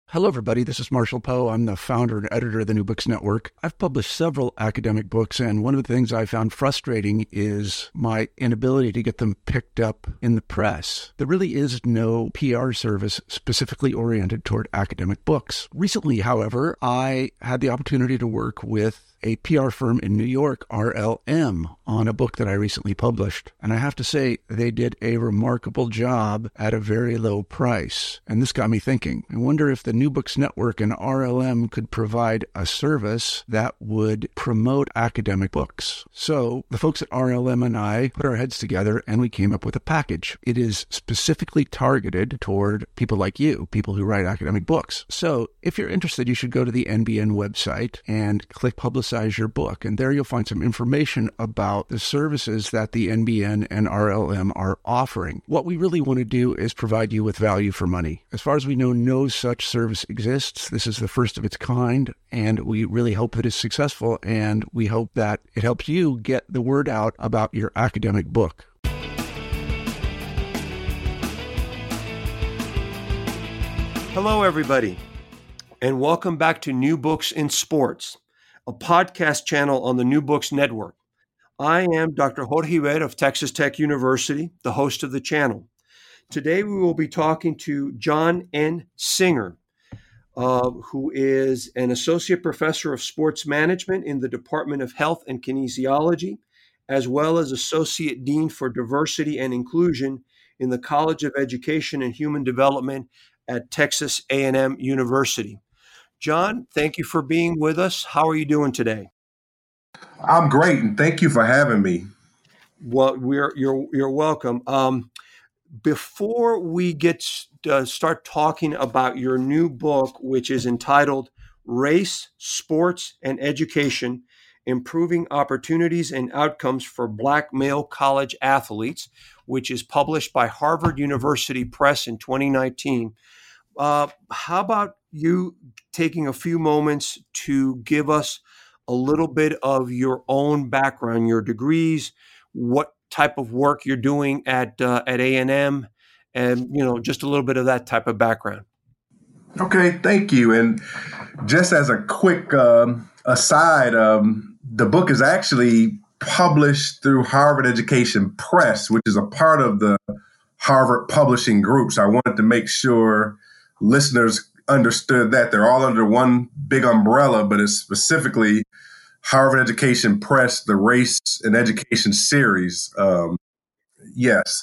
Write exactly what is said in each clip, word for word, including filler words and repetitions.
Hello, everybody. This is Marshall Poe. I'm the founder and editor of the New Books Network. I've published several academic books, and one of the things I found frustrating is my inability to get them picked up in the press. There really is no P R service specifically oriented toward academic books. Recently, however, I had the opportunity to work with a P R firm in New York, R L M, on a book that I recently published. And I have to say, they did a remarkable job at a very low price. And this got me thinking. I wonder if the New Books Network and R L M could provide a service that would promote academic books. So the folks at R L M and I put our heads together and we came up with a package. It is specifically targeted toward people like you, people who write academic books. So if you're interested, you should go to the N B N website and click Publicize your book. And there you'll find some information about the services that the N B N and R L M are offering. What we really want to do is provide you with value for money. As far as we know, no such service exists. This is the first of its kind, and we really hope that it's successful, and we hope that it helps you get the word out about your academic book. Hello, everybody, and welcome back to New Books in Sports, a podcast channel on the New Books Network. I am Doctor Jorge Red of Texas Tech University, the host of the channel. Today we will be talking to John N. Singer, uh, who is an associate professor of sports management in the Department of Health and Kinesiology, as well as associate dean for diversity and inclusion in the College of Education and Human Development at Texas A and M University. John, thank you for being with us. How are you doing today? I'm great, and thank you for having me. Well, we're you're you're welcome. Um, before we get uh, start talking about your new book, which is entitled "Race, Sports, and Education: Improving Opportunities and Outcomes for Black Male College Athletes," which is published by Harvard University Press in twenty nineteen. Uh, how about you taking a few moments to give us a little bit of your own background, your degrees, what type of work you're doing at uh, at A and M, and you know just a little bit of that type of background. Okay, thank you. And just as a quick um, aside, um, the book is actually published through Harvard Education Press, which is a part of the Harvard Publishing Group. So I wanted to make sure listeners understood that they're all under one big umbrella, but it's specifically Harvard Education Press, the Race and Education series. Um, yes.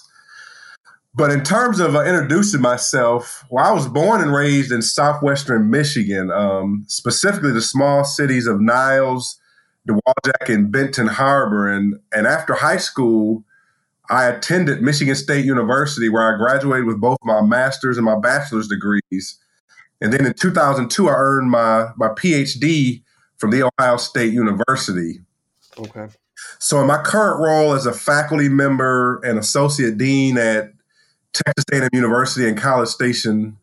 But in terms of uh, introducing myself, well, I was born and raised in southwestern Michigan, um, specifically the small cities of Niles, Dowagiac, and Benton Harbor. And, and after high school, I attended Michigan State University, where I graduated with both my master's and my bachelor's degrees. And then in two thousand two, I earned my, my P H D from The Ohio State University. Okay. So in my current role as a faculty member and associate dean at Texas A and M University in College Station,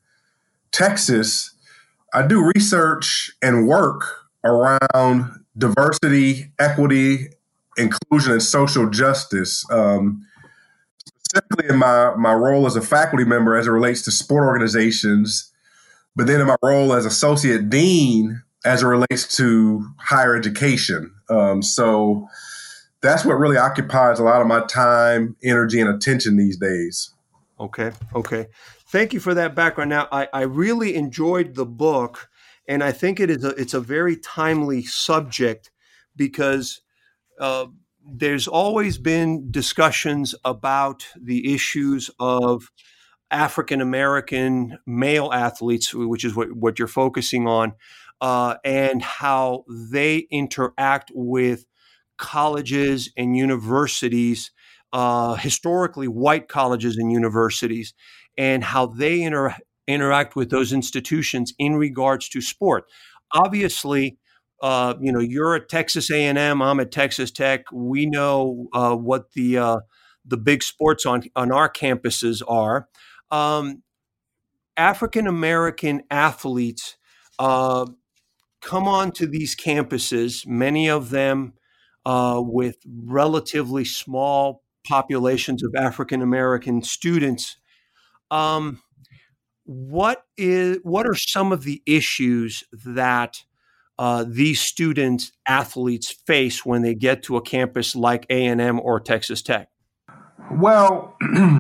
Texas, I do research and work around diversity, equity, inclusion, and social justice. Um, specifically in my, my role as a faculty member as it relates to sport organizations, but then in my role as associate dean as it relates to higher education. Um, so that's what really occupies a lot of my time, energy, and attention these days. Okay. Okay. Thank you for that background. Now, I, I really enjoyed the book, and I think it is a, it's a very timely subject because uh, there's always been discussions about the issues of African-American male athletes, which is what, what you're focusing on, uh, and how they interact with colleges and universities, uh, historically white colleges and universities, and how they inter- interact with those institutions in regards to sport. Obviously, uh, you know, you're at Texas A and M, I'm at Texas Tech. We know uh, what the uh, the big sports on, on our campuses are. Um, African-American athletes uh, come onto these campuses, many of them uh, with relatively small populations of African-American students. Um, what is what are some of the issues that uh, these students, athletes face when they get to a campus like A and M or Texas Tech? Well,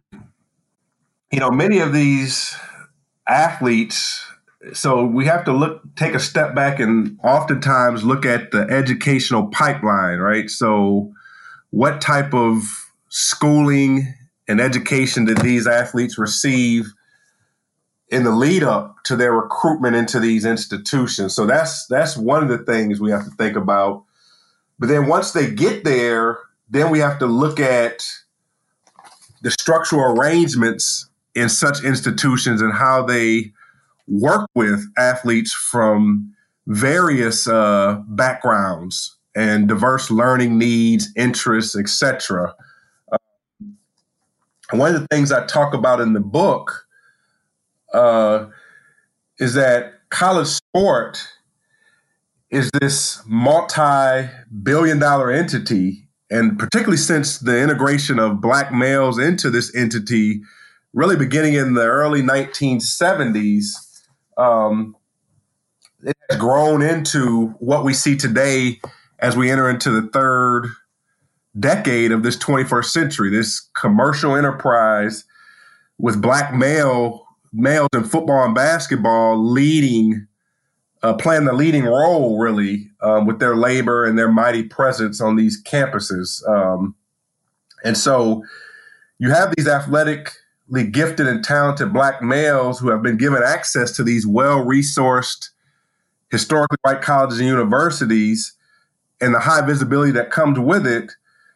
you know, many of these athletes, so we have to look, take a step back and oftentimes look at the educational pipeline, right? So what type of schooling and education did these athletes receive in the lead up to their recruitment into these institutions? So that's that's one of the things we have to think about. But then once they get there, then we have to look at the structural arrangements in such institutions and how they work with athletes from various uh, backgrounds and diverse learning needs, interests, et cetera. Uh, one of the things I talk about in the book uh, is that college sport is this multi-billion dollar entity, and particularly since the integration of Black males into this entity, really beginning in the early nineteen seventies, um, it has grown into what we see today as we enter into the third decade of this twenty-first century, this commercial enterprise with Black male males in football and basketball leading, uh, playing the leading role, really, um, with their labor and their mighty presence on these campuses. Um, and so you have these athletically gifted and talented Black males who have been given access to these well-resourced, historically white colleges and universities and the high visibility that comes with it.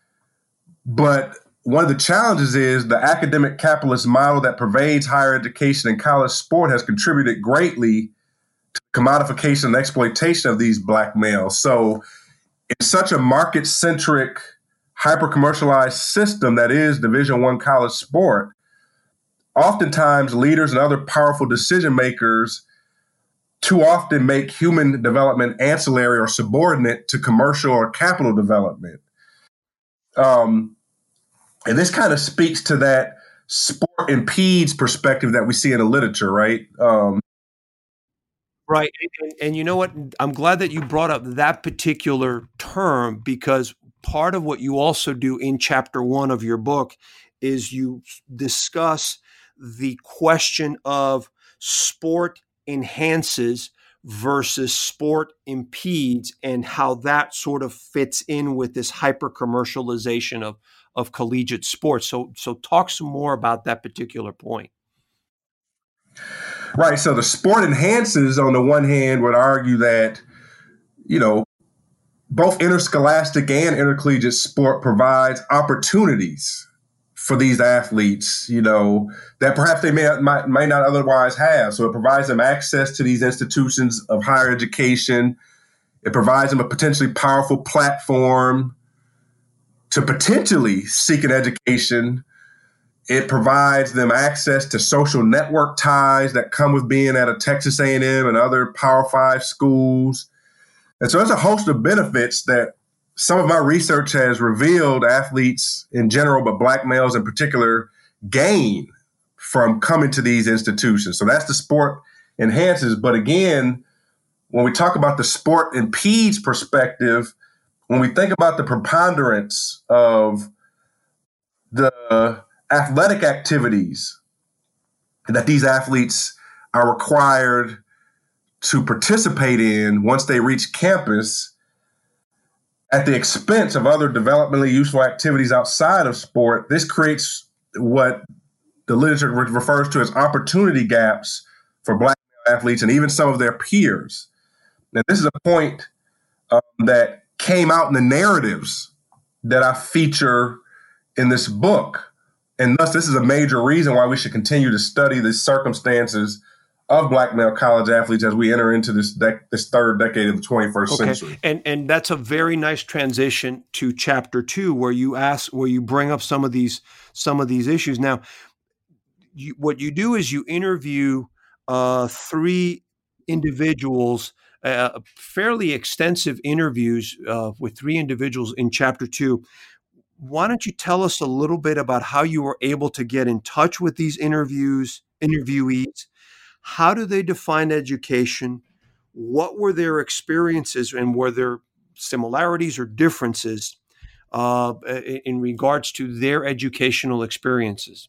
But one of the challenges is the academic capitalist model that pervades higher education and college sport has contributed greatly to the commodification and exploitation of these Black males. So in such a market-centric, hyper-commercialized system that is Division I college sport, oftentimes leaders and other powerful decision makers too often make human development ancillary or subordinate to commercial or capital development. Um, and this kind of speaks to that sport impedes perspective that we see in the literature, right? Um, right. And, and you know what? I'm glad that you brought up that particular term, because part of what you also do in chapter one of your book is you discuss the question of sport enhances versus sport impedes and how that sort of fits in with this hyper commercialization of, of collegiate sports. So, so talk some more about that particular point. Right. So the sport enhances, on the one hand, would argue that, you know, both interscholastic and intercollegiate sport provides opportunities for these athletes, you know, that perhaps they may, might, might not otherwise have. So it provides them access to these institutions of higher education. It provides them a potentially powerful platform to potentially seek an education. It provides them access to social network ties that come with being at a Texas A and M and other Power Five schools. And so there's a host of benefits that some of my research has revealed athletes in general, but Black males in particular, gain from coming to these institutions. So that's the sport enhances. But again, when we talk about the sport impedes perspective, when we think about the preponderance of the athletic activities that these athletes are required to participate in once they reach campus, at the expense of other developmentally useful activities outside of sport, this creates what the literature re- refers to as opportunity gaps for Black athletes and even some of their peers. Now, this is a point um, that came out in the narratives that I feature in this book. And thus, this is a major reason why we should continue to study the circumstances of Black male college athletes as we enter into this dec- this third decade of the twenty-first okay. century. And and that's a very nice transition to chapter two, where you ask, where you bring up some of these some of these issues. Now, you, what you do is you interview uh, three individuals, uh, fairly extensive interviews uh, with three individuals in chapter two. Why don't you tell us a little bit about how you were able to get in touch with these interviews, interviewees? How do they define education? What were their experiences, and were there similarities or differences uh, in regards to their educational experiences?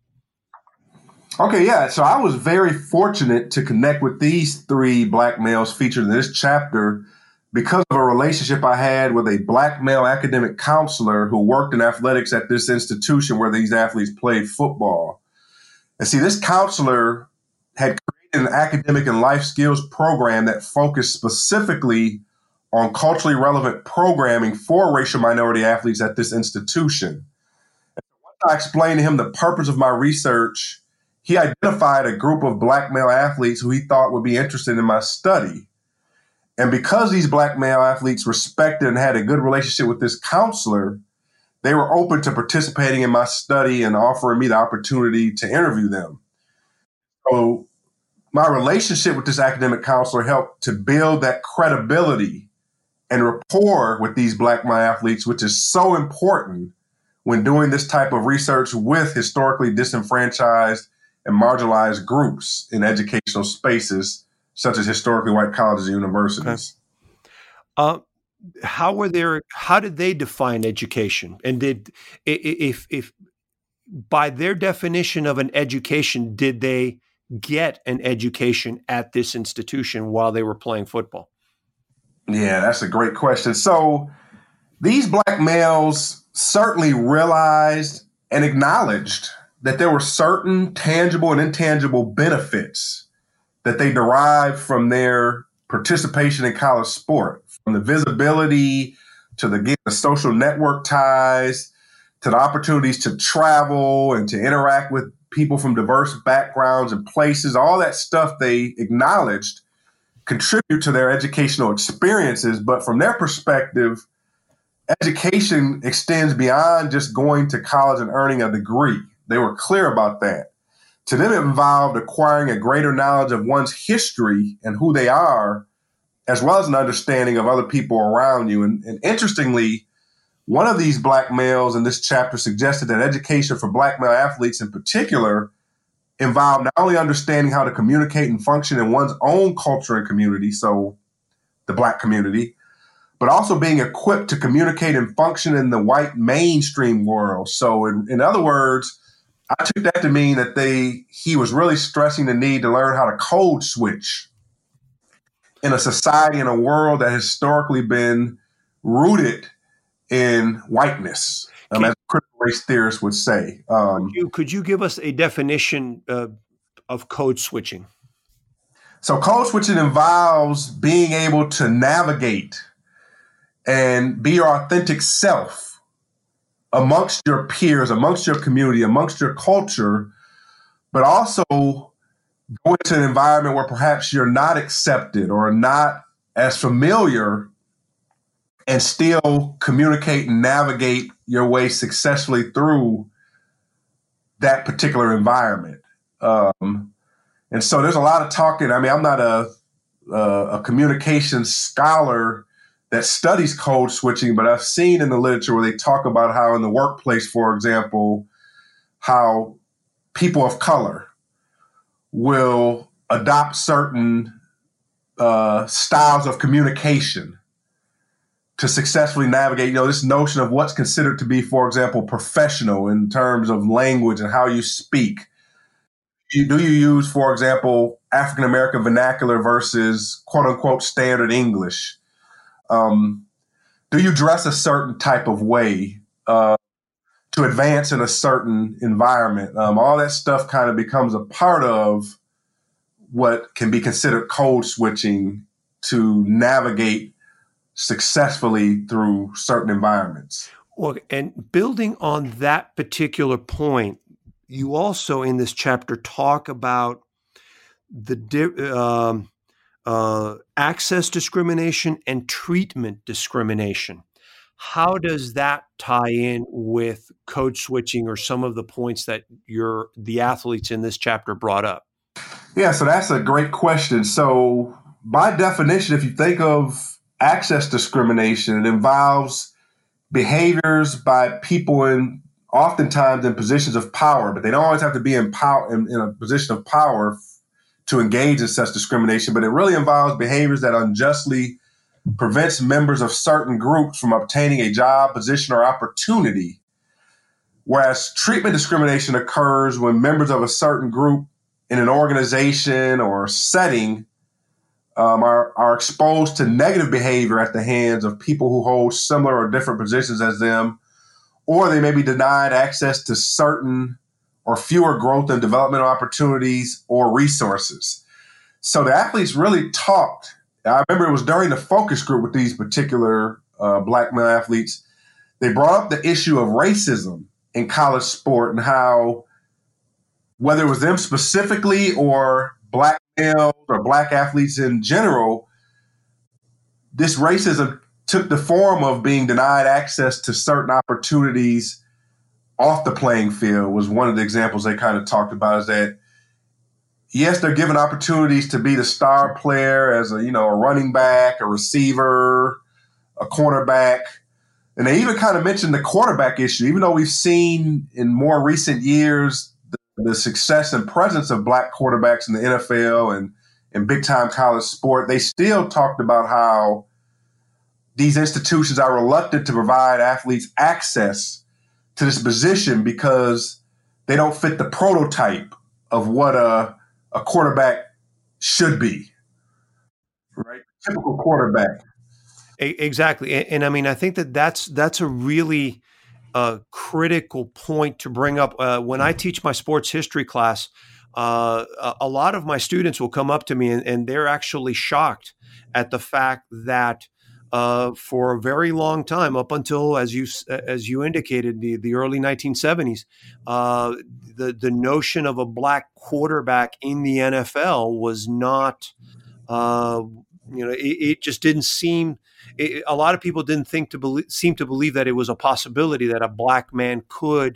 Okay, yeah. So I was very fortunate to connect with these three black males featured in this chapter because of a relationship I had with a black male academic counselor who worked in athletics at this institution where these athletes played football. And see, this counselor had created an academic and life skills program that focused specifically on culturally relevant programming for racial minority athletes at this institution. And once I explained to him the purpose of my research, he identified a group of black male athletes who he thought would be interested in my study. And because these black male athletes respected and had a good relationship with this counselor, they were open to participating in my study and offering me the opportunity to interview them. So my relationship with this academic counselor helped to build that credibility and rapport with these black male athletes, which is so important when doing this type of research with historically disenfranchised and marginalized groups in educational spaces, such as historically white colleges and universities. Okay. Uh, how were there? How did they define education? And did, if, if by their definition of an education, did they get an education at this institution while they were playing football? Yeah, that's a great question. So these black males certainly realized and acknowledged that there were certain tangible and intangible benefits that they derived from their participation in college sport, from the visibility to the, the social network ties, to the opportunities to travel and to interact with people from diverse backgrounds and places. All that stuff they acknowledged contribute to their educational experiences. But from their perspective, education extends beyond just going to college and earning a degree. They were clear about that. To them, it involved acquiring a greater knowledge of one's history and who they are, as well as an understanding of other people around you. And, and interestingly, one of these black males in this chapter suggested that education for black male athletes in particular involved not only understanding how to communicate and function in one's own culture and community, so the black community, but also being equipped to communicate and function in the white mainstream world. So in, in other words, I took that to mean that they he was really stressing the need to learn how to code switch in a society and a world that has historically been rooted in whiteness, um, as critical race theorists would say. Um, could, you, could you give us a definition uh, of code switching? So code switching involves being able to navigate and be your authentic self amongst your peers, amongst your community, amongst your culture, but also go into an environment where perhaps you're not accepted or not as familiar and still communicate and navigate your way successfully through that particular environment. Um, and so there's a lot of talking. I mean, I'm not a, a, a communications scholar that studies code switching, but I've seen in the literature where they talk about how in the workplace, for example, how people of color will adopt certain uh, styles of communication to successfully navigate, you know, this notion of what's considered to be, for example, professional in terms of language and how you speak. You, do you use, for example, African-American vernacular versus quote unquote standard English? Um, do you dress a certain type of way uh, to advance in a certain environment? Um, all that stuff kind of becomes a part of what can be considered code switching to navigate successfully through certain environments. Well, and building on that particular point, you also in this chapter talk about the di- um, uh, access discrimination and treatment discrimination. How does that tie in with code switching or some of the points that your the athletes in this chapter brought up? Yeah, so that's a great question. So by definition, if you think of access discrimination, it involves behaviors by people in oftentimes in positions of power, but they don't always have to be in power in, in a position of power to engage in such discrimination, but it really involves behaviors that unjustly prevents members of certain groups from obtaining a job, position, or opportunity. Whereas treatment discrimination occurs when members of a certain group in an organization or setting um, are, are exposed to negative behavior at the hands of people who hold similar or different positions as them, or they may be denied access to certain or fewer growth and developmental opportunities or resources. So the athletes really talked. I remember it was during the focus group with these particular uh, black male athletes. They brought up the issue of racism in college sport and how, whether it was them specifically or black males or black athletes in general, this racism took the form of being denied access to certain opportunities off the playing field. Was one of the examples they kind of talked about, is that, yes, they're given opportunities to be the star player as a, you know, a running back, a receiver, a cornerback. And they even kind of mentioned the quarterback issue, even though we've seen in more recent years the, the success and presence of black quarterbacks in the N F L and in big-time college sport. They still talked about how these institutions are reluctant to provide athletes access to this position because they don't fit the prototype of what a, a quarterback should be, right? Typical quarterback. Exactly. And, and I mean, I think that that's, that's a really uh, critical point to bring up. Uh, when I teach my sports history class, uh, a, a lot of my students will come up to me and, and they're actually shocked at the fact that uh, for a very long time, up until, as you as you indicated, the, the early nineteen seventies, uh, the, the notion of a black quarterback in the N F L was not, uh, you know, it, it just didn't seem. It, a lot of people didn't think to believe, seem to believe that it was a possibility that a black man could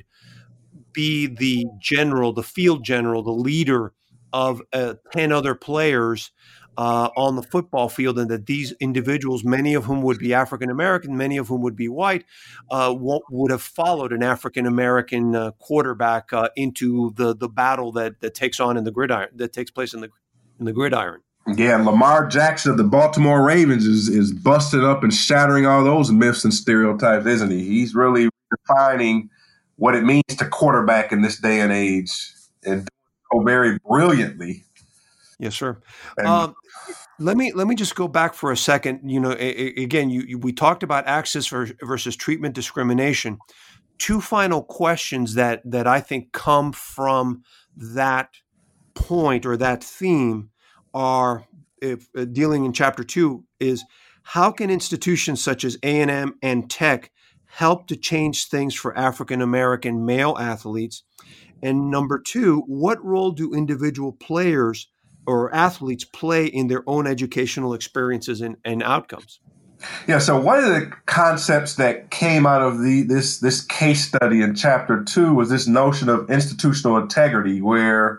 be the general, the field general, the leader of uh, ten other players uh, on the football field, and that these individuals, many of whom would be African American, many of whom would be white, uh, would have followed an African American uh, quarterback uh, into the the battle that that takes on in the gridiron, that takes place in the in the gridiron. Yeah, Lamar Jackson of the Baltimore Ravens is is busting up and shattering all those myths and stereotypes, isn't he? He's really defining what it means to quarterback in this day and age, and doing so very brilliantly. Yes, sir. And, um, let me let me just go back for a second. You know, a, a, again, you, you we talked about access versus treatment discrimination. Two final questions that that I think come from that point or that theme are, if uh, dealing in chapter two, is how can institutions such as A and M and Tech help to change things for African American male athletes? And number two, what role do individual players or athletes play in their own educational experiences and, and outcomes? Yeah, so one of the concepts that came out of the this this case study in chapter two was this notion of institutional integrity, where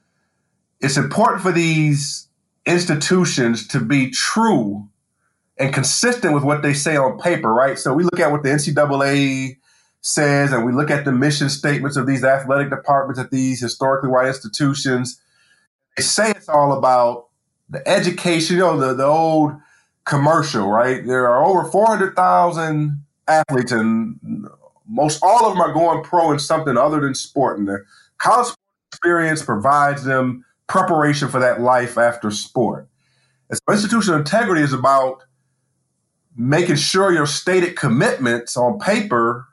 it's important for these institutions to be true and consistent with what they say on paper, right? So we look at what the N C double A says, and we look at the mission statements of these athletic departments at these historically white institutions. They say it's all about the education, you know, the, the old commercial, right? There are over four hundred thousand athletes, and most all of them are going pro in something other than sport. And the college experience provides them preparation for that life after sport. And so institutional integrity is about making sure your stated commitments on paper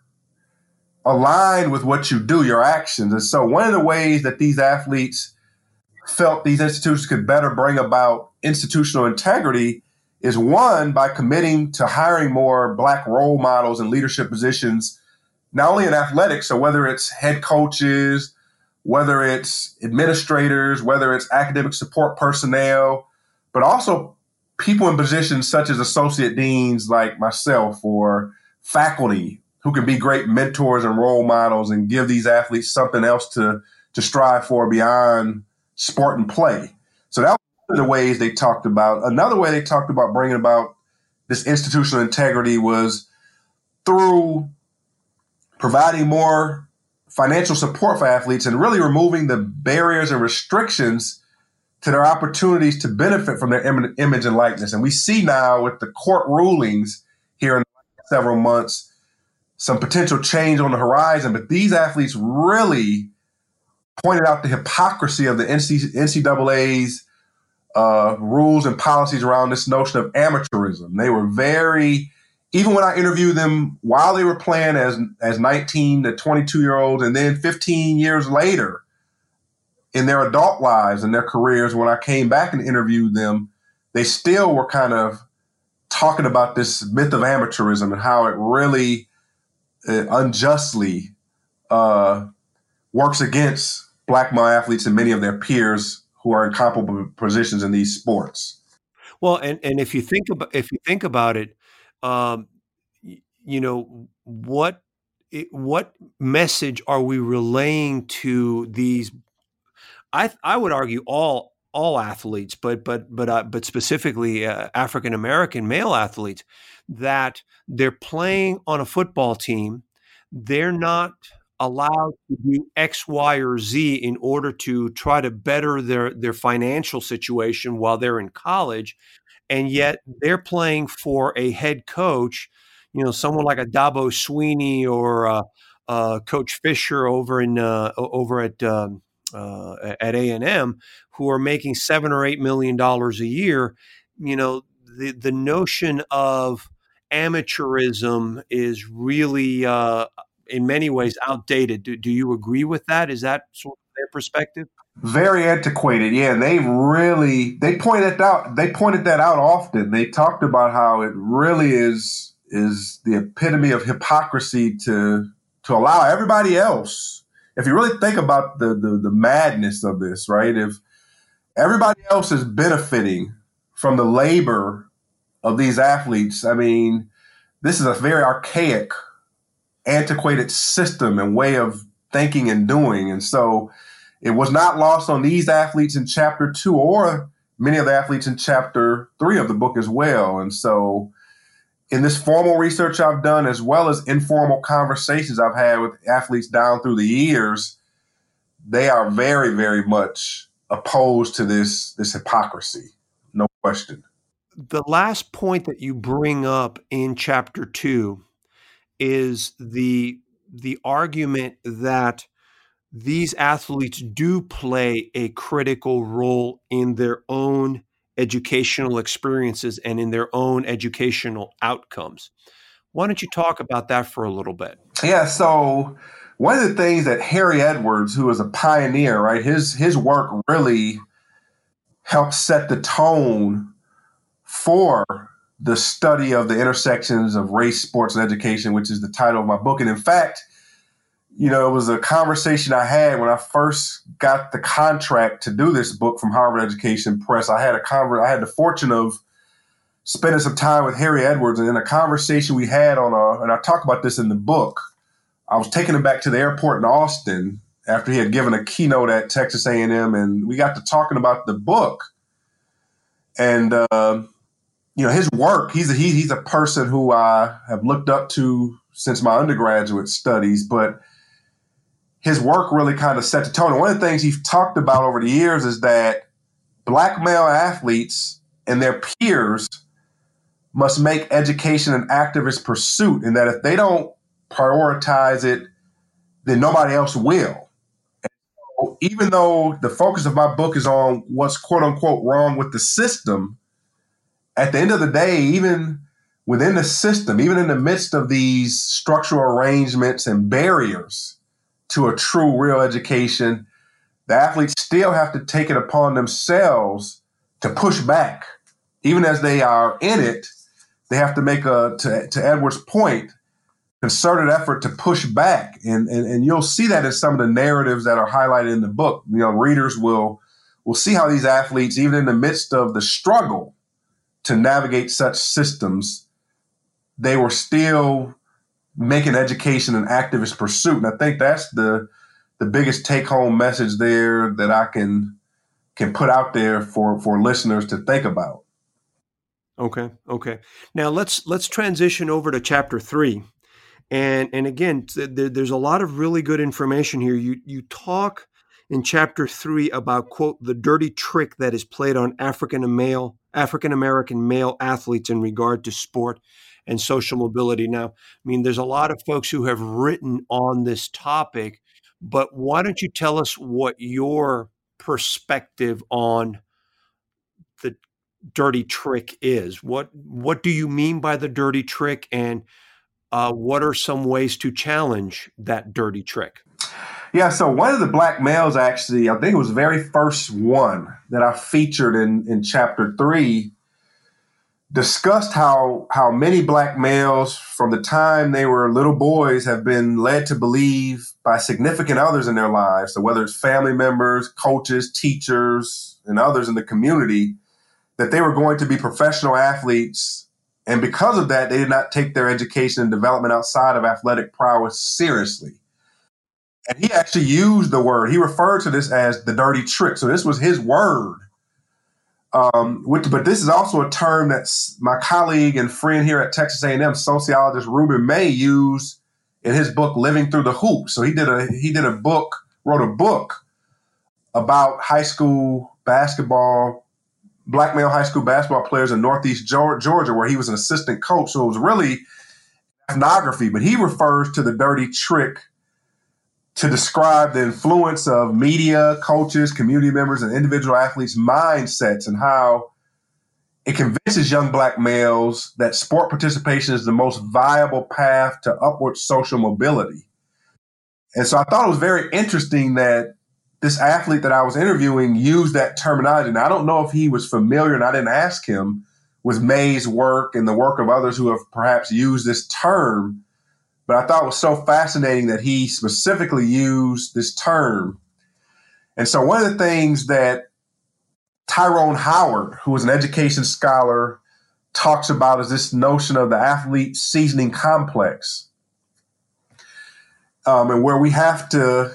align with what you do, your actions. And so one of the ways that these athletes felt these institutions could better bring about institutional integrity is, one, by committing to hiring more black role models in leadership positions, not only in athletics, so whether it's head coaches, whether it's administrators, whether it's academic support personnel, but also people in positions such as associate deans like myself, or faculty who can be great mentors and role models and give these athletes something else to, to strive for beyond sport and play. So that was one of the ways they talked about. Another way they talked about bringing about this institutional integrity was through providing more financial support for athletes and really removing the barriers and restrictions to their opportunities to benefit from their im- image and likeness. And we see now with the court rulings here in several months, some potential change on the horizon. But these athletes really pointed out the hypocrisy of the N C double A's uh, rules and policies around this notion of amateurism. They were very, even when I interviewed them while they were playing as as nineteen to twenty-two year olds, and then fifteen years later in their adult lives and their careers, when I came back and interviewed them, they still were kind of talking about this myth of amateurism and how it really uh, unjustly uh, works against Black male athletes and many of their peers who are in comparable positions in these sports. Well, and, and if you think about if you think about it, um, you know, what what message are we relaying to these? I I would argue all all athletes, but but but uh, but specifically uh, African American male athletes, that they're playing on a football team. They're not allowed to do X, Y, or Z in order to try to better their, their financial situation while they're in college. And yet they're playing for a head coach, you know, someone like a Dabo Swinney or uh, uh, Coach Fisher over in uh, over at um, uh, at A and M, who are making seven or eight million dollars a year. You know, the the notion of amateurism is really uh, in many ways outdated. Do, do you agree with that? Is that sort of their perspective? Very antiquated. Yeah, they really they pointed out they pointed that out often. They talked about how it really is is the epitome of hypocrisy to to allow everybody else. If you really think about the the, the madness of this, right? If everybody else is benefiting from the labor of these athletes, I mean, this is a very archaic, antiquated system and way of thinking and doing. And so it was not lost on these athletes in chapter two or many of the athletes in chapter three of the book as well. And so in this formal research I've done, as well as informal conversations I've had with athletes down through the years, they are very, very much opposed to this, this hypocrisy. No question. The last point that you bring up in chapter two is the the argument that these athletes do play a critical role in their own educational experiences and in their own educational outcomes. Why don't you talk about that for a little bit? Yeah, so one of the things that Harry Edwards, who is a pioneer, right, his his work really helped set the tone for the study of the intersections of race, sports, and education, which is the title of my book. And in fact, you know, it was a conversation I had when I first got the contract to do this book from Harvard Education Press. I had a conver- I had the fortune of spending some time with Harry Edwards, and in a conversation we had on a, and I talk about this in the book, I was taking him back to the airport in Austin after he had given a keynote at Texas A and M, and we got to talking about the book. And, uh, you know, his work, he's a, he, he's a person who I have looked up to since my undergraduate studies, but his work really kind of set the tone. And one of the things he's talked about over the years is that Black male athletes and their peers must make education an activist pursuit, and that if they don't prioritize it, then nobody else will. And so even though the focus of my book is on what's quote unquote wrong with the system, at the end of the day, even within the system, even in the midst of these structural arrangements and barriers to a true, real education, the athletes still have to take it upon themselves to push back. Even as they are in it, they have to make a, to, to Edward's point, concerted effort to push back. And, and, and you'll see that in some of the narratives that are highlighted in the book. You know, readers will, will see how these athletes, even in the midst of the struggle to navigate such systems, they were still making education an activist pursuit. And I think that's the the biggest take-home message there that I can can put out there for, for listeners to think about. Okay, okay. Now let's let's transition over to chapter three. And and again, th- there's a lot of really good information here. You you talk in chapter three about, quote, the dirty trick that is played on African male, African-American male athletes in regard to sport and social mobility. Now, I mean, there's a lot of folks who have written on this topic, but why don't you tell us what your perspective on the dirty trick is? What what do you mean by the dirty trick, and uh, what are some ways to challenge that dirty trick? Yeah, so one of the black males, actually, I think it was the very first one that I featured in, in chapter three, discussed how how many black males from the time they were little boys have been led to believe by significant others in their lives, so whether it's family members, coaches, teachers, and others in the community, that they were going to be professional athletes. And because of that, they did not take their education and development outside of athletic prowess seriously. And he actually used the word, he referred to this as the dirty trick. So this was his word. Um, which, but this is also a term that my colleague and friend here at Texas A and M, sociologist Ruben May, used in his book, Living Through the Hoop. So he did a he did a book, wrote a book about high school basketball, black male high school basketball players in Northeast Georgia, where he was an assistant coach. So it was really ethnography, but he refers to the dirty trick to describe the influence of media, coaches, community members, and individual athletes' mindsets, and how it convinces young black males that sport participation is the most viable path to upward social mobility. And so I thought it was very interesting that this athlete that I was interviewing used that terminology. Now, I don't know if he was familiar, and I didn't ask him, with May's work and the work of others who have perhaps used this term, but I thought it was so fascinating that he specifically used this term. And so one of the things that Tyrone Howard, who is an education scholar, talks about is this notion of the athlete seasoning complex, um, and where we have to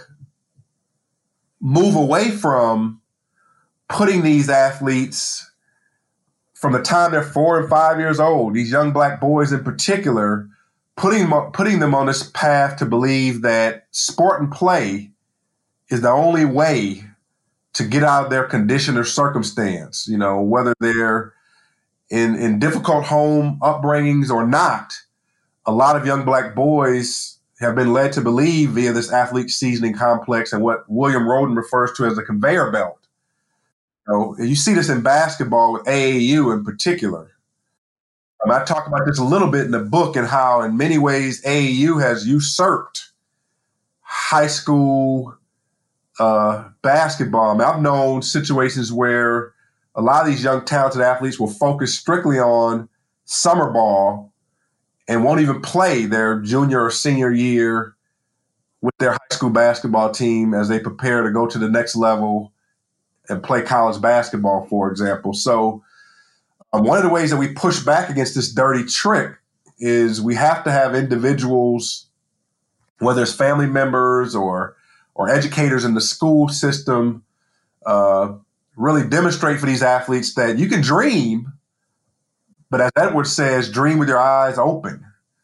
move away from putting these athletes from the time they're four and five years old, these young black boys in particular, putting them, putting them on this path to believe that sport and play is the only way to get out of their condition or circumstance, you know, whether they're in, in difficult home upbringings or not. A lot of young black boys have been led to believe via this athlete seasoning complex and what William Roden refers to as a conveyor belt. You know, you see this in basketball with A A U in particular. Um, I talk about this a little bit in the book and how in many ways A A U has usurped high school uh, basketball. I mean, I've known situations where a lot of these young talented athletes will focus strictly on summer ball and won't even play their junior or senior year with their high school basketball team as they prepare to go to the next level and play college basketball, for example. So um, one of the ways that we push back against this dirty trick is we have to have individuals, whether it's family members or or educators in the school system, uh, really demonstrate for these athletes that you can dream, but as Edward says, dream with your eyes open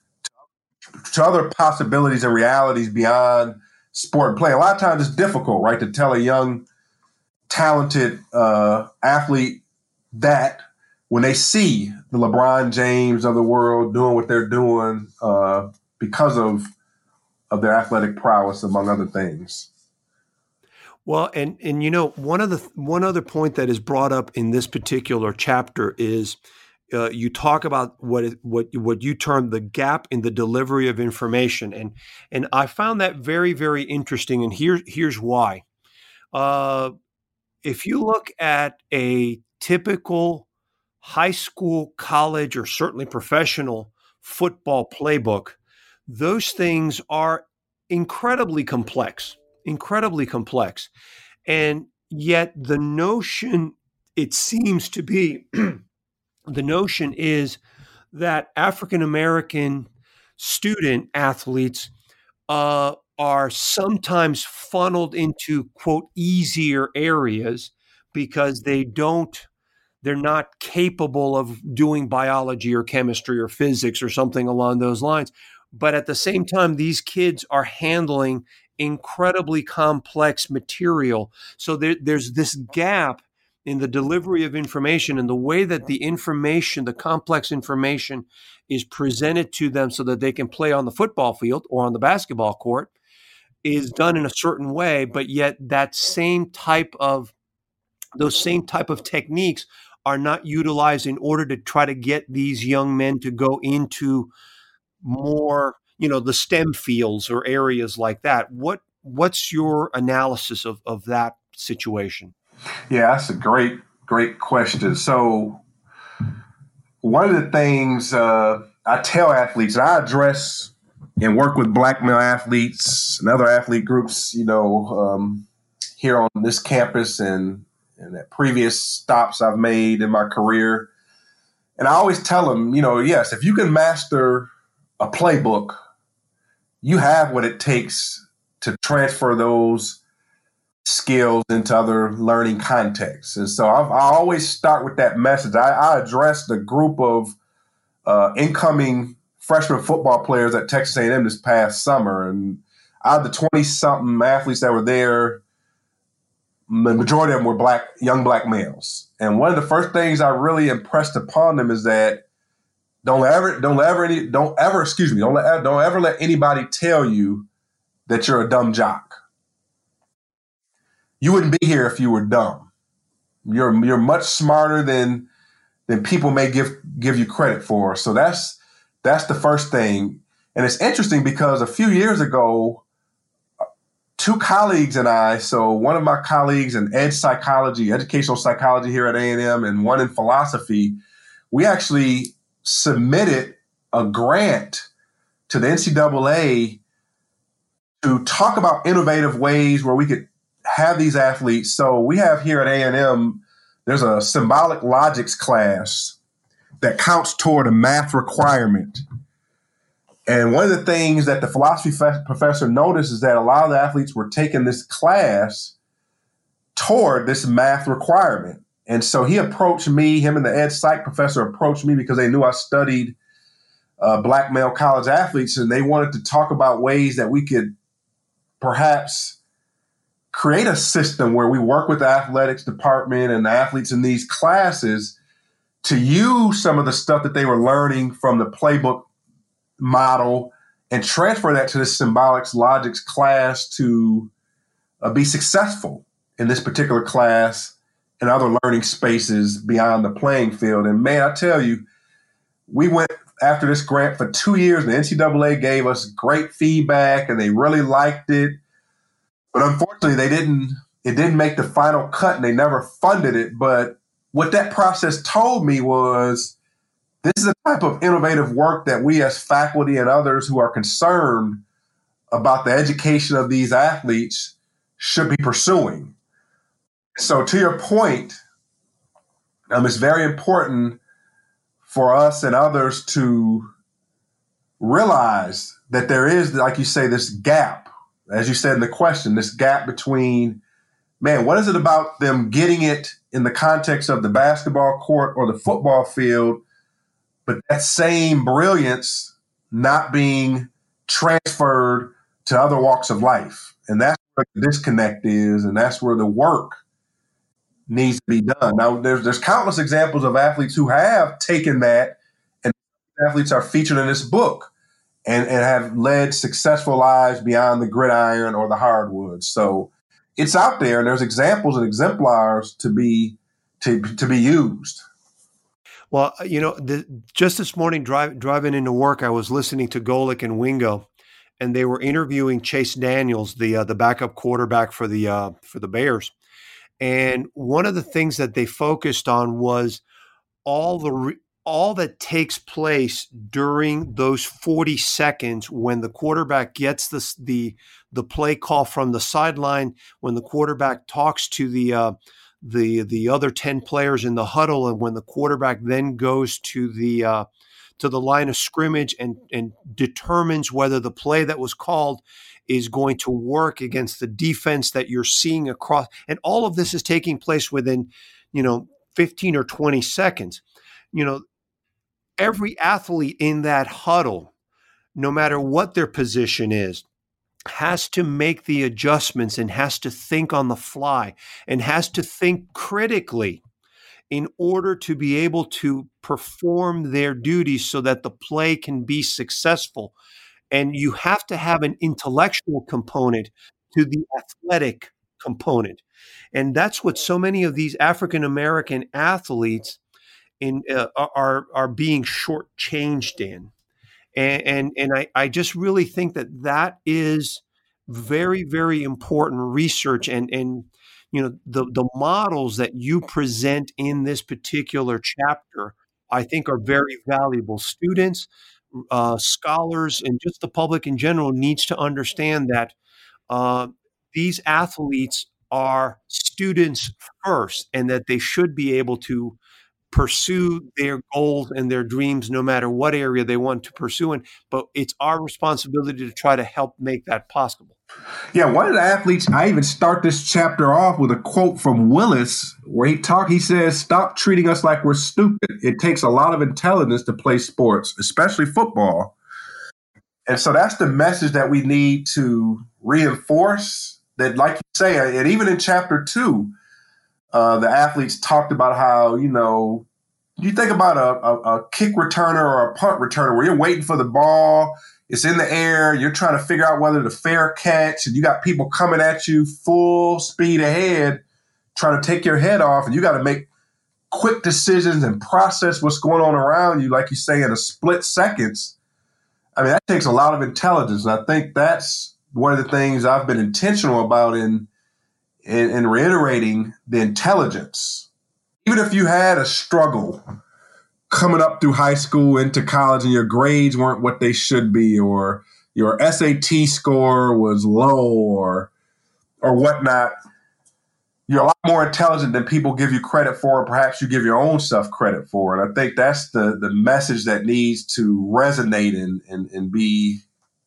to, to other possibilities and realities beyond sport and play. A lot of times it's difficult, right, to tell a young, talented uh, athlete that when they see the LeBron James of the world doing what they're doing uh, because of of their athletic prowess, among other things. Well, and and you know, one of the one other point that is brought up in this particular chapter is uh, you talk about what what what you term the gap in the delivery of information, and and I found that very very interesting. And here here's why. Uh, if you look at a typical high school, college, or certainly professional football playbook, those things are incredibly complex, incredibly complex. And yet the notion, it seems to be, the notion is that African-American student athletes uh, are sometimes funneled into, quote, easier areas because they don't They're not capable of doing biology or chemistry or physics or something along those lines. But at the same time, these kids are handling incredibly complex material. So there, there's this gap in the delivery of information and the way that the information, the complex information, is presented to them so that they can play on the football field or on the basketball court is done in a certain way, but yet that same type of, those same type of techniques are not utilized in order to try to get these young men to go into more, you know, the STEM fields or areas like that. What what's your analysis of, of that situation? Yeah, that's a great, great question. So one of the things uh, I tell athletes, and I address and work with black male athletes and other athlete groups, you know, um, here on this campus and, and at previous stops I've made in my career. And I always tell them, you know, yes, if you can master a playbook, you have what it takes to transfer those skills into other learning contexts. And so I've, I always start with that message. I, I addressed a group of uh, incoming freshman football players at Texas A and M this past summer. And out of the twenty-something athletes that were there, the majority of them were black, young black males. And one of the first things I really impressed upon them is that don't ever, don't ever, any, don't ever, excuse me, don't let, don't ever let anybody tell you that you're a dumb jock. You wouldn't be here if you were dumb. You're you're much smarter than than people may give give you credit for. So that's that's the first thing. And it's interesting because a few years ago, two colleagues and I, so one of my colleagues in ed psychology, educational psychology here at A and M, and one in philosophy, we actually submitted a grant to the N C double A to talk about innovative ways where we could have these athletes. So we have here at A and M, there's a symbolic logics class that counts toward a math requirement. And one of the things that the philosophy f- professor noticed is that a lot of the athletes were taking this class toward this math requirement. And so he approached me, him and the ed psych professor approached me because they knew I studied uh, black male college athletes, and they wanted to talk about ways that we could perhaps create a system where we work with the athletics department and the athletes in these classes to use some of the stuff that they were learning from the playbook model and transfer that to the symbolics logics class to uh, be successful in this particular class and other learning spaces beyond the playing field. And man, I tell you, we went after this grant for two years and the N C double A gave us great feedback and they really liked it. But unfortunately, they didn't, it didn't make the final cut and they never funded it. But what that process told me was this is the type of innovative work that we as faculty and others who are concerned about the education of these athletes should be pursuing. So to your point, um, it's very important for us and others to realize that there is, like you say, this gap, as you said in the question, this gap between, man, what is it about them getting it in the context of the basketball court or the football field, but that same brilliance not being transferred to other walks of life? And that's where the disconnect is, and that's where the work needs to be done. Now, there's there's countless examples of athletes who have taken that, and athletes are featured in this book and, and have led successful lives beyond the gridiron or the hardwood. So it's out there, and there's examples and exemplars to be to, to be used. Well, you know, the, just this morning, drive, driving into work, I was listening to Golic and Wingo, and they were interviewing Chase Daniels, the uh, the backup quarterback for the uh, for the Bears. And one of the things that they focused on was all the re- all that takes place during those forty seconds when the quarterback gets the the the play call from the sideline, when the quarterback talks to the uh, the the other ten players in the huddle, and when the quarterback then goes to the uh, to the line of scrimmage and and determines whether the play that was called is going to work against the defense that you're seeing across. And all of this is taking place within, you know, fifteen or twenty seconds. You know, every athlete in that huddle, no matter what their position is, has to make the adjustments and has to think on the fly and has to think critically in order to be able to perform their duties so that the play can be successful. And you have to have an intellectual component to the athletic component. And that's what so many of these African American athletes in uh, are are being shortchanged in. And and, and I, I just really think that that is very, very important research. And and you know the the models that you present in this particular chapter, I think, are very valuable. Students, uh, scholars, and just the public in general needs to understand that uh, these athletes are students first, and that they should be able to pursue their goals and their dreams no matter what area they want to pursue in. But it's our responsibility to try to help make that possible. Yeah, one of the athletes, I even start this chapter off with a quote from Willis where he talk. He says, "Stop treating us like we're stupid. It takes a lot of intelligence to play sports, especially football." And so that's the message that we need to reinforce, that, like you say, and even in chapter two, uh, the athletes talked about how, you know, you think about a, a, a kick returner or a punt returner where you're waiting for the ball, it's in the air, you're trying to figure out whether to fair catch, and you got people coming at you full speed ahead, trying to take your head off, and you got to make quick decisions and process what's going on around you, like you say, in a split seconds. I mean, that takes a lot of intelligence. And I think that's one of the things I've been intentional about in, in, in reiterating the intelligence. Even if you had a struggle coming up through high school into college and your grades weren't what they should be, or your S A T score was low, or or whatnot, you're a lot more intelligent than people give you credit for, or perhaps you give your own self credit for. And I think that's the the message that needs to resonate and and, and be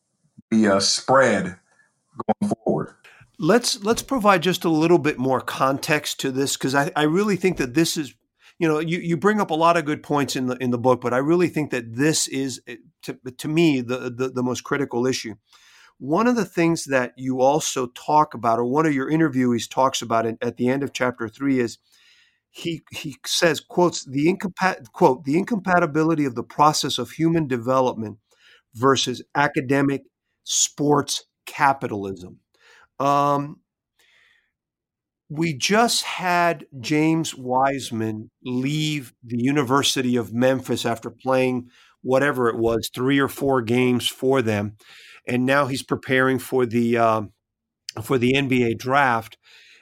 be uh, spread going forward. Let's let's provide just a little bit more context to this, because I, I really think that this is, you know, you, you bring up a lot of good points in the in the book, but I really think that this is, to, to me, the, the the most critical issue. One of the things that you also talk about, or one of your interviewees talks about it at the end of chapter three, is he he says, quotes, the incompat quote the incompatibility of the process of human development versus academic sports capitalism. Um, we just had James Wiseman leave the University of Memphis after playing whatever it was, three or four games for them, and now he's preparing for the um, for the N B A draft.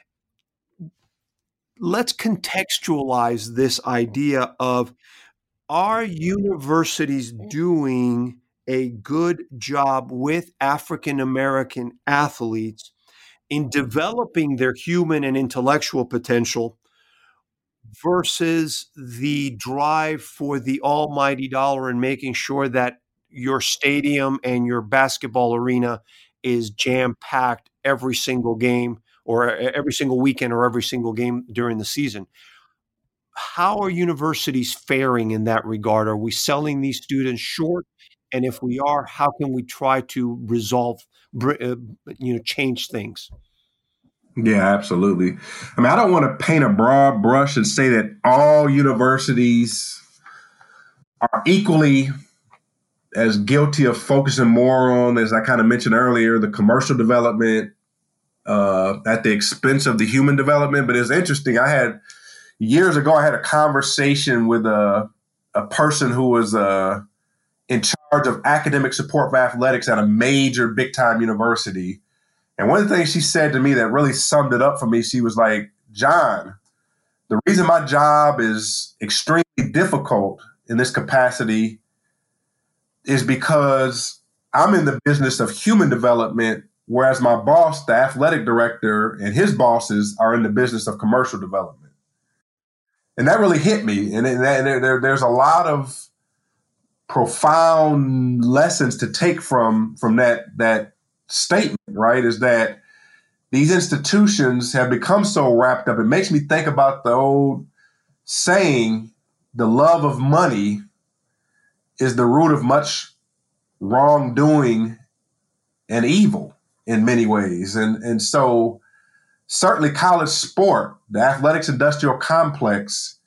Let's contextualize this idea of, are universities doing a good job with African American athletes in developing their human and intellectual potential versus the drive for the almighty dollar and making sure that your stadium and your basketball arena is jam-packed every single game, or every single weekend, or every single game during the season? How are universities faring in that regard? Are we selling these students short? And if we are, how can we try to resolve, uh, you know, change things? Yeah, absolutely. I mean, I don't want to paint a broad brush and say that all universities are equally as guilty of focusing more on, as I kind of mentioned earlier, the commercial development uh, at the expense of the human development. But it's interesting. I had years ago, I had a conversation with a, a person who was uh, in charge of academic support for athletics at a major big time university. And one of the things she said to me that really summed it up for me, she was like, "John, the reason my job is extremely difficult in this capacity is because I'm in the business of human development, whereas my boss, the athletic director, and his bosses are in the business of commercial development." And that really hit me. And, and there, there, there's a lot of profound lessons to take from, from that, that statement, right? Is that these institutions have become so wrapped up. It makes me think about the old saying, the love of money is the root of much wrongdoing and evil. in many ways. And, and so certainly college sport, the athletics industrial complex,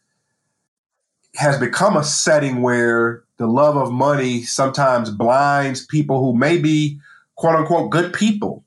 has become a setting where the love of money sometimes blinds people who may be, quote unquote, good people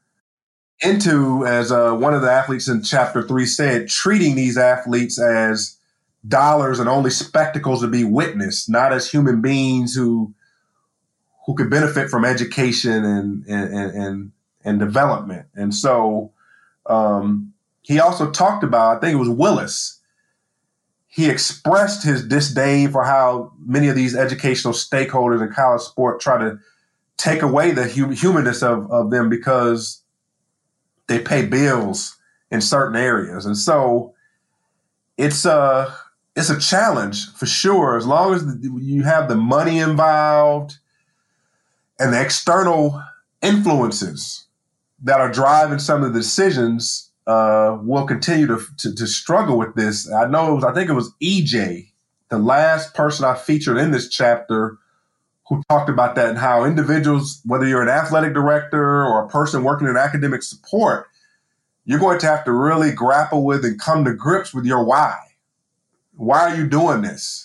into, as uh, one of the athletes in chapter three said, treating these athletes as dollars and only spectacles to be witnessed, not as human beings who who could benefit from education and and and, and development. And so um, he also talked about, I think it was Willis, he expressed his disdain for how many of these educational stakeholders in college sport try to take away the hum- humanness of, of them because they pay bills in certain areas. And so it's a, it's a challenge for sure. As long as you have the money involved and the external influences that are driving some of the decisions, uh, will continue to, to to struggle with this. I know it was, I think it was E J, the last person I featured in this chapter, who talked about that and how individuals, whether you're an athletic director or a person working in academic support, you're going to have to really grapple with and come to grips with your why. Why are you doing this?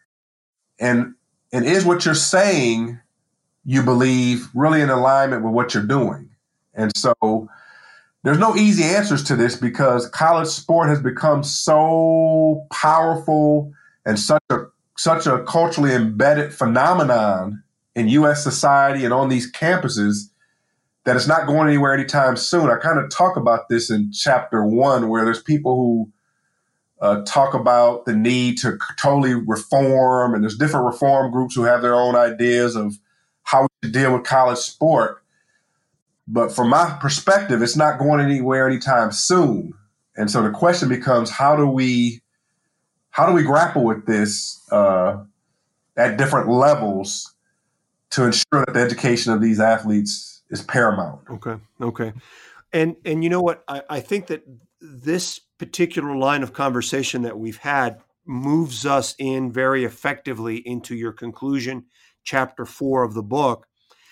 And and is what you're saying, you believe, really in alignment with what you're doing? And so there's no easy answers to this because college sport has become so powerful and such a such a culturally embedded phenomenon in U S society and on these campuses that it's not going anywhere anytime soon. I kind of talk about this in chapter one, where there's people who uh, talk about the need to totally reform, and there's different reform groups who have their own ideas of how we should deal with college sport. But from my perspective, it's not going anywhere anytime soon. And so the question becomes, how do we how do we grapple with this uh, at different levels to ensure that the education of these athletes is paramount? Okay. Okay. And and you know what? I, I think that this particular line of conversation that we've had moves us in very effectively into your conclusion, chapter four of the book.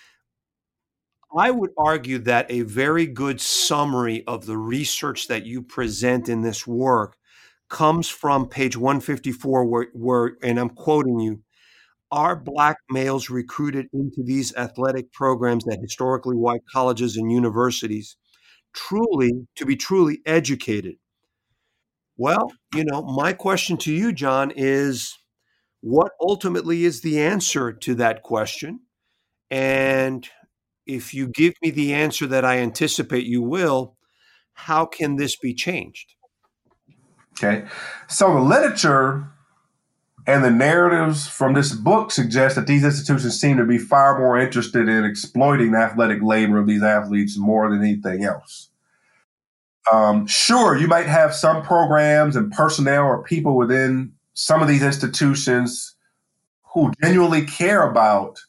I would argue that a very good summary of the research that you present in this work comes from page one fifty-four, where, where, and I'm quoting you, "Are Black males recruited into these athletic programs at historically white colleges and universities truly to be truly educated?" Well, you know, my question to you, John, is what ultimately is the answer to that question? And if you give me the answer that I anticipate you will, how can this be changed? Okay. So the literature and the narratives from this book suggest that these institutions seem to be far more interested in exploiting the athletic labor of these athletes more than anything else. Um, sure, you might have some programs and personnel or people within some of these institutions who genuinely care about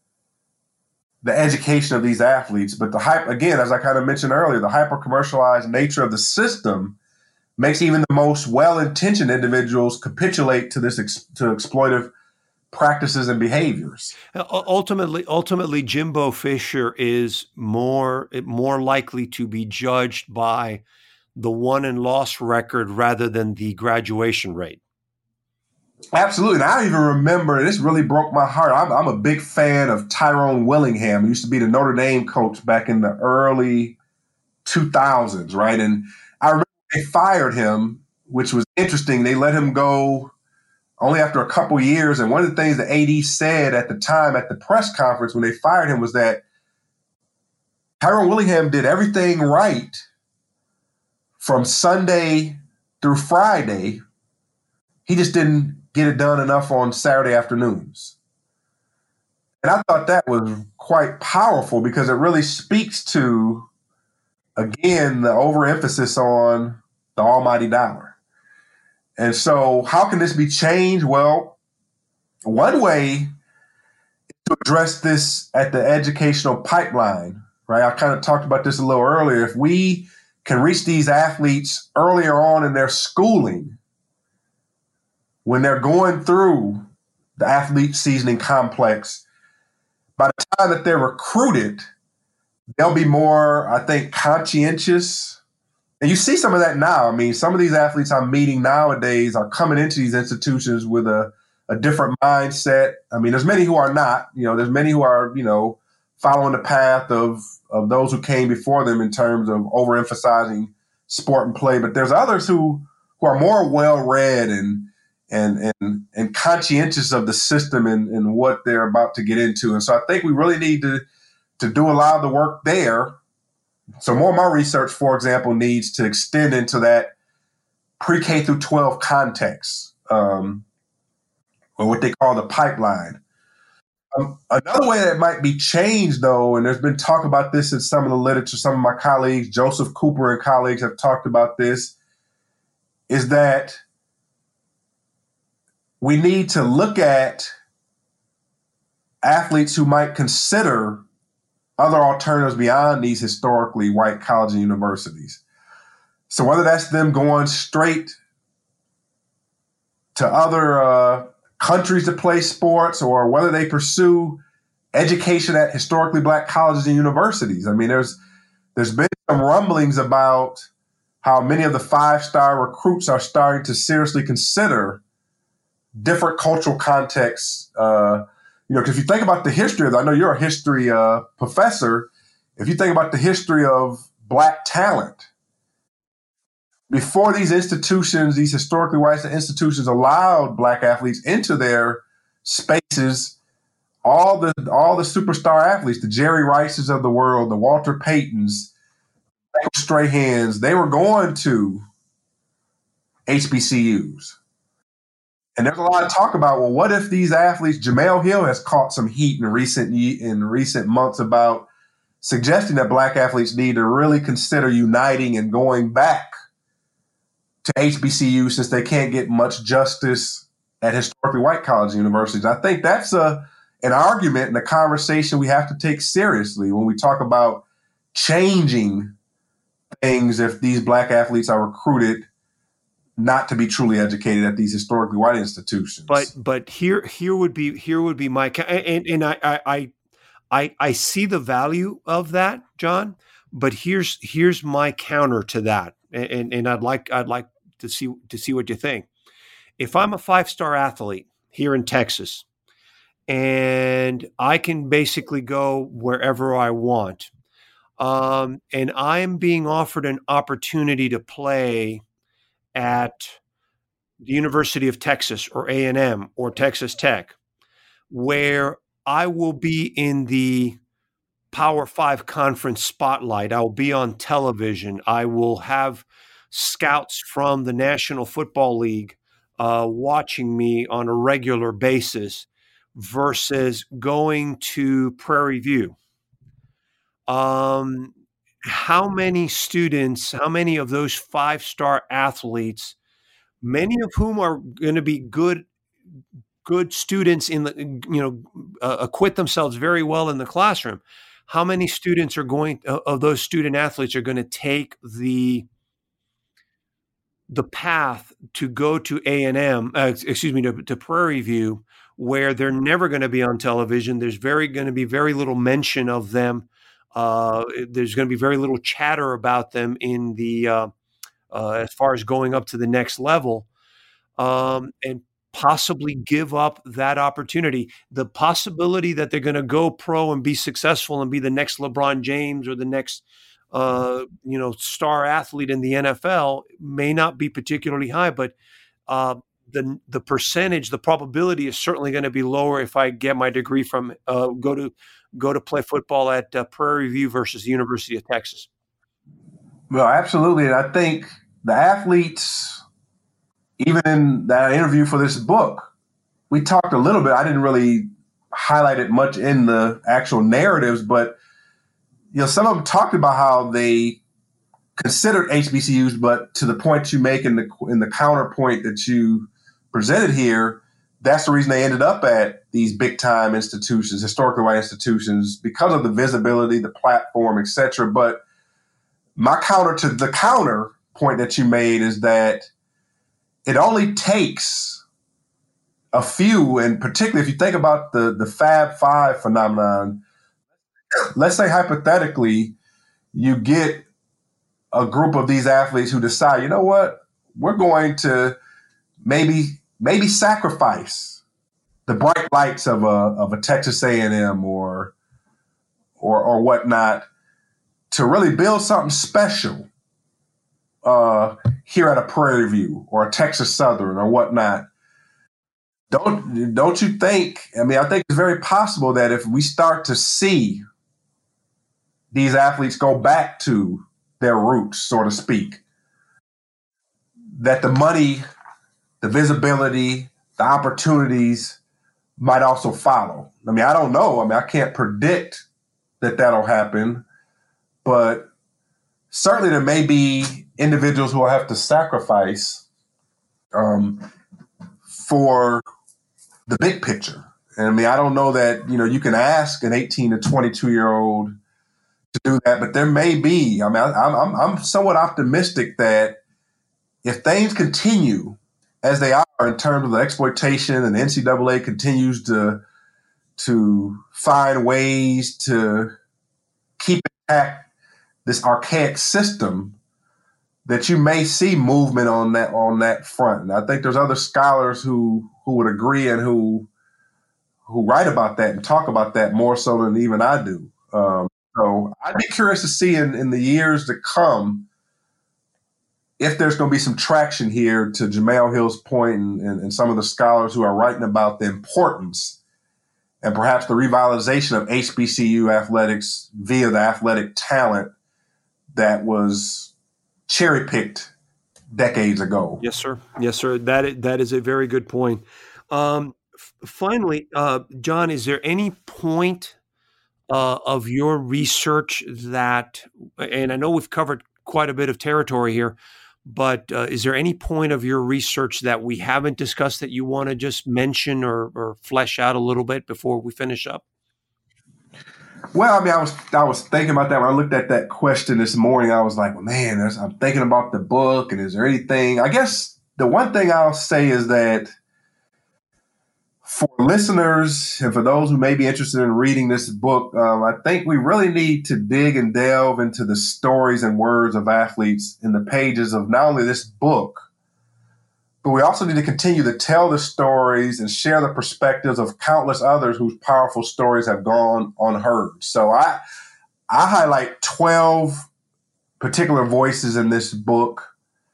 the education of these athletes. But the hype, again, as I kind of mentioned earlier, the hyper-commercialized nature of the system makes even the most well-intentioned individuals capitulate to this ex- to exploitive practices and behaviors. Ultimately, ultimately, Jimbo Fisher is more more likely to be judged by the won and loss record rather than the graduation rate. Absolutely. And I even remember, this really broke my heart. I'm, I'm a big fan of Tyrone Willingham, who used to be the Notre Dame coach back in the early two thousands, right? And I remember they fired him, which was interesting. They let him go only after a couple years. And one of the things the A D said at the time at the press conference when they fired him was that Tyrone Willingham did everything right from Sunday through Friday. He just didn't get it done enough on Saturday afternoons. And I thought that was quite powerful because it really speaks to, again, the overemphasis on the almighty dollar. And so how can this be changed? Well, one way to address this at the educational pipeline, right? I kind of talked about this a little earlier. If we can reach these athletes earlier on in their schooling, when they're going through the athlete seasoning complex, by the time that they're recruited, they'll be more, I think, conscientious. And you see some of that now. I mean, some of these athletes I'm meeting nowadays are coming into these institutions with a, a different mindset. I mean, there's many who are not. You know, there's many who are, you know, following the path of of those who came before them in terms of overemphasizing sport and play. But there's others who who are more well-read and and and and conscientious of the system and, and what they're about to get into. And so I think we really need to to do a lot of the work there. So more of my research, for example, needs to extend into that pre-K through twelve context, um, or what they call the pipeline. Um, another way that might be changed, though, and there's been talk about this in some of the literature, some of my colleagues, Joseph Cooper and colleagues have talked about this, is that we need to look at athletes who might consider other alternatives beyond these historically white colleges and universities. So whether that's them going straight to other uh, countries to play sports, or whether they pursue education at historically black colleges and universities. I mean, there's there's been some rumblings about how many of the five-star recruits are starting to seriously consider different cultural contexts. Uh, you know, because if you think about the history of, I know you're a history uh, professor. If you think about the history of black talent, before these institutions, these historically white institutions allowed black athletes into their spaces, all the all the superstar athletes, the Jerry Rices of the world, the Walter Paytons, Michael Strahans, they were going to H B C Us. And there's a lot of talk about, well, what if these athletes, Jemele Hill has caught some heat in recent in recent months about suggesting that black athletes need to really consider uniting and going back to H B C U since they can't get much justice at historically white colleges and universities. I think that's a an argument and a conversation we have to take seriously when we talk about changing things if these black athletes are recruited not to be truly educated at these historically white institutions. But but here here would be here would be my and and I I I I see the value of that, John. But here's here's my counter to that, and and I'd like I'd like to see to see what you think. If I'm a five-star athlete here in Texas, and I can basically go wherever I want, um, and I am being offered an opportunity to play at the University of Texas or A and M or Texas Tech, where I will be in the Power Five conference spotlight. I will be on television. I will have scouts from the National Football League uh, watching me on a regular basis versus going to Prairie View. Um, how many students, how many of those five-star athletes, many of whom are going to be good good students in the, you know, uh, acquit themselves very well in the classroom, how many students are going, uh, of those student athletes are going to take the the path to go to A and M, uh, excuse me, to, to Prairie View, where they're never going to be on television. There's very going to be very little mention of them. Uh, there's going to be very little chatter about them in the uh, uh, as far as going up to the next level, um, and possibly give up that opportunity. The possibility that they're going to go pro and be successful and be the next LeBron James or the next uh, you know, star athlete in the N F L may not be particularly high, but uh, the the percentage, the probability is certainly going to be lower if I get my degree from uh, go to go to play football at uh, Prairie View versus the University of Texas. Well, absolutely, and I think the athletes, even in that interview for this book, we talked a little bit. I didn't really highlight it much in the actual narratives, but you know, some of them talked about how they considered H B C Us, but to the point you make in the in the counterpoint that you presented here, that's the reason they ended up at these big time institutions, historically white institutions, because of the visibility, the platform, et cetera. But my counter to the counter point that you made is that it only takes a few, and particularly if you think about the the Fab Five phenomenon, let's say hypothetically, you get a group of these athletes who decide, you know what, we're going to maybe maybe sacrifice the bright lights of a of a Texas A and M or or or whatnot to really build something special uh, here at a Prairie View or a Texas Southern or whatnot. Don't don't you think? I mean, I think it's very possible that if we start to see these athletes go back to their roots, so to speak, that the money, the visibility, the opportunities might also follow. I mean, I don't know. I mean, I can't predict that that'll happen, but certainly there may be individuals who will have to sacrifice um, for the big picture. And I mean, I don't know that, you know, you can ask an eighteen to twenty-two year old to do that, but there may be. I mean, I, I'm, I'm somewhat optimistic that if things continue as they are in terms of the exploitation and the N C double A continues to to find ways to keep intact this archaic system, that you may see movement on that on that front. And I think there's other scholars who who would agree and who who write about that and talk about that more so than even I do. Um, so I'd be curious to see in, in the years to come if there's going to be some traction here, to Jemele Hill's point and, and, and some of the scholars who are writing about the importance and perhaps the revitalization of H B C U athletics via the athletic talent that was cherry-picked decades ago. Yes, sir. Yes, sir. That is, that is a very good point. Um, f- finally, uh, John, is there any point uh, of your research that, and I know we've covered quite a bit of territory here, but uh, is there any point of your research that we haven't discussed that you want to just mention or, or flesh out a little bit before we finish up? Well, I mean, I was I was thinking about that when I looked at that question this morning. I was like, well, man, there's, I'm thinking about the book, and is there anything? I guess the one thing I'll say is that for listeners and for those who may be interested in reading this book, um, I think we really need to dig and delve into the stories and words of athletes in the pages of not only this book, but we also need to continue to tell the stories and share the perspectives of countless others whose powerful stories have gone unheard. So I, I highlight twelve particular voices in this book,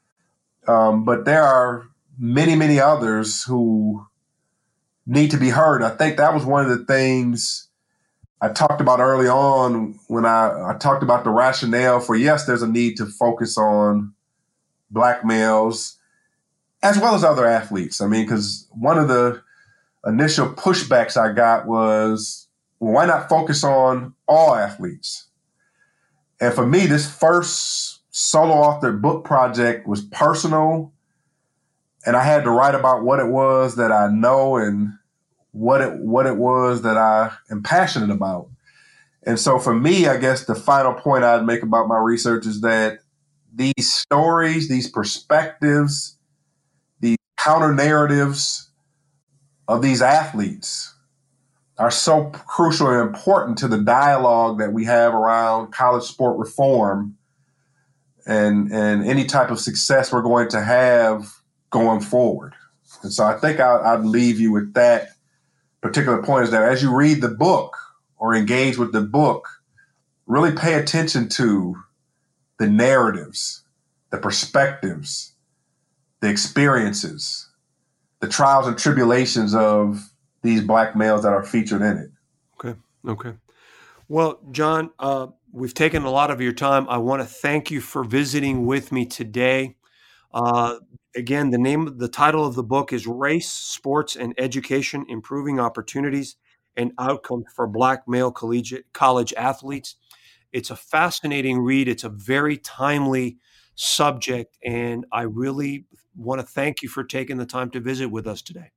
um, but there are many, many others who need to be heard. I think that was one of the things I talked about early on when I, I talked about the rationale for, yes, there's a need to focus on Black males as well as other athletes. I mean, because one of the initial pushbacks I got was, well, why not focus on all athletes? And for me, this first solo authored book project was personal, and I had to write about what it was that I know and what it what it was that I am passionate about. And so for me, I guess the final point I'd make about my research is that these stories, these perspectives, these counter narratives of these athletes are so crucial and important to the dialogue that we have around college sport reform and, and any type of success we're going to have going forward. And so I think I, I'd leave you with that particular point, is that as you read the book or engage with the book, really pay attention to the narratives, the perspectives, the experiences, the trials and tribulations of these Black males that are featured in it. Okay. Okay. Well, John, uh, we've taken a lot of your time. I want to thank you for visiting with me today. Uh, again, the name, the title of the book is Race, Sports, and Education: Improving Opportunities and Outcomes for Black Male Collegiate College Athletes. It's a fascinating read. It's a very timely subject, and I really want to thank you for taking the time to visit with us today.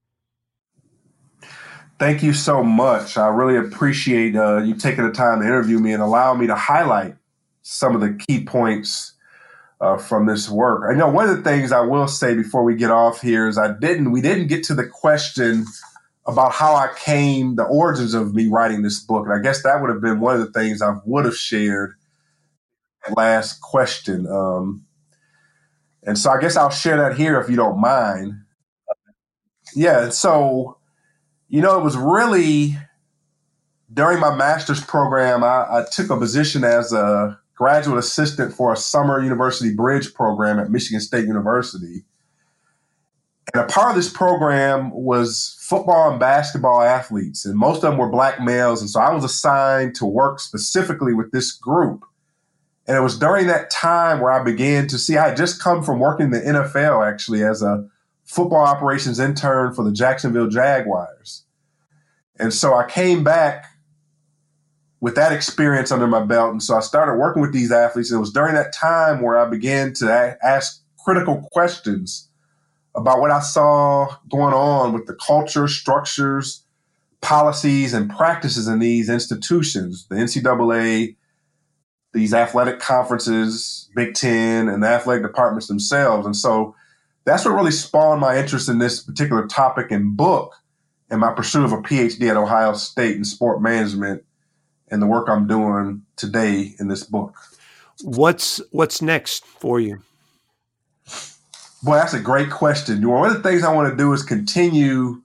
Thank you so much. I really appreciate uh, you taking the time to interview me and allow me to highlight some of the key points uh, from this work. I know one of the things I will say before we get off here is I didn't, we didn't get to the question about how I came, the origins of me writing this book. And I guess that would have been one of the things I would have shared last question. Um, and so I guess I'll share that here if you don't mind. Yeah. And so, you know, it was really during my master's program, I, I took a position as a graduate assistant for a summer university bridge program at Michigan State University. And a part of this program was football and basketball athletes, and most of them were Black males. And so I was assigned to work specifically with this group. And it was during that time where I began to see, I had just come from working in the N F L, actually, as a football operations intern for the Jacksonville Jaguars. And so I came back with that experience under my belt. And so I started working with these athletes. And it was during that time where I began to a- ask critical questions about what I saw going on with the culture, structures, policies, and practices in these institutions, the N C double A, these athletic conferences, Big Ten, and the athletic departments themselves. And so that's what really spawned my interest in this particular topic and book and my pursuit of a P H D at Ohio State in sport management and the work I'm doing today in this book. What's what's next for you? Boy, that's a great question. One of the things I want to do is continue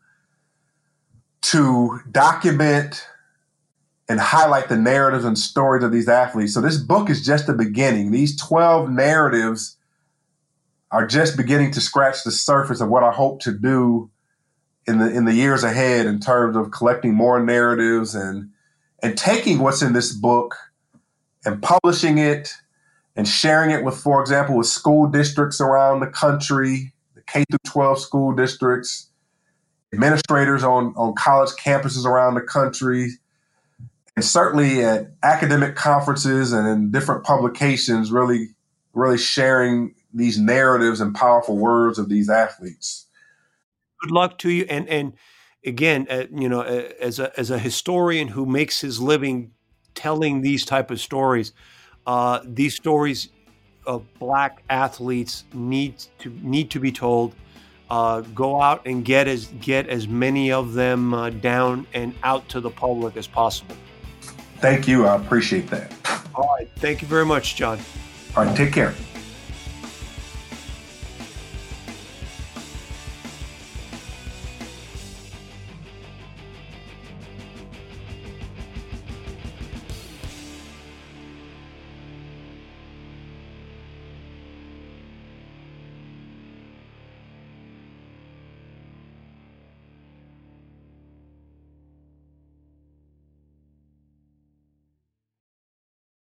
to document and highlight the narratives and stories of these athletes. So this book is just the beginning. These twelve narratives are just beginning to scratch the surface of what I hope to do in the in the years ahead in terms of collecting more narratives and and taking what's in this book and publishing it and sharing it with, for example, with school districts around the country, the K through twelve school districts, administrators on, on college campuses around the country, and certainly at academic conferences and in different publications, really, really sharing these narratives and powerful words of these athletes. Good luck to you. And and again, uh, you know, uh, as a as a historian who makes his living telling these type of stories, uh, these stories of Black athletes need to need to be told. Uh, go out and get as get as many of them uh, down and out to the public as possible. Thank you. I appreciate that. All right. Thank you very much, John. All right. Take care.